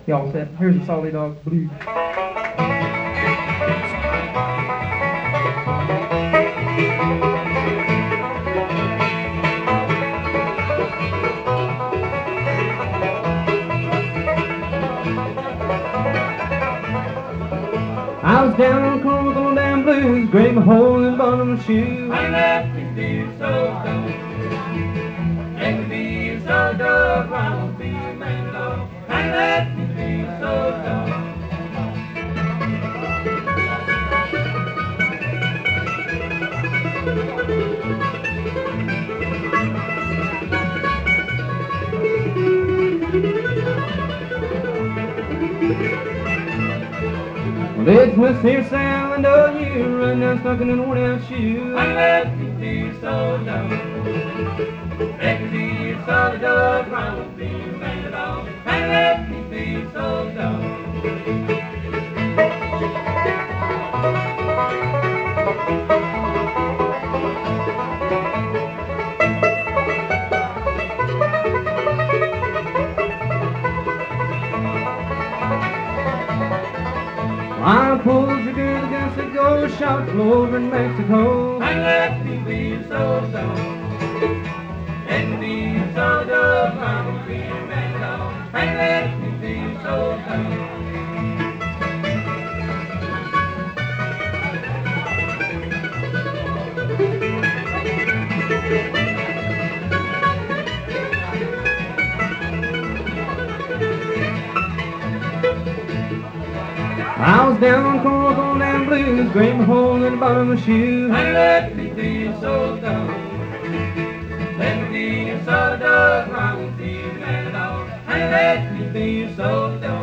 Y'all set. Here's a Solid Dog Blues. I was down on the corner with on damn blues, scraping a hole in the bottom of my shoe. I left me feel so dumb. Make me feel so dumb. I won't be a man at all. I left me feel so dumb. Well, it's West here, Sam, and you right now stuck in an worn-out shoe. I left me feel so dumb. Make me feel so dumb. I won't be a man at all. I left me feel so dumb. I pulled the trigger against the gold shot over in Mexico. I left me feel so dumb. Make me feel so dumb. I won't be a man at all. I left me feel so dumb. I was down on the corner with on damn blues, scraping a hole in the bottom of my shoe. I let me feel so dumb. Let me feel so dumb. I won't be mad at all. I let me feel so dumb.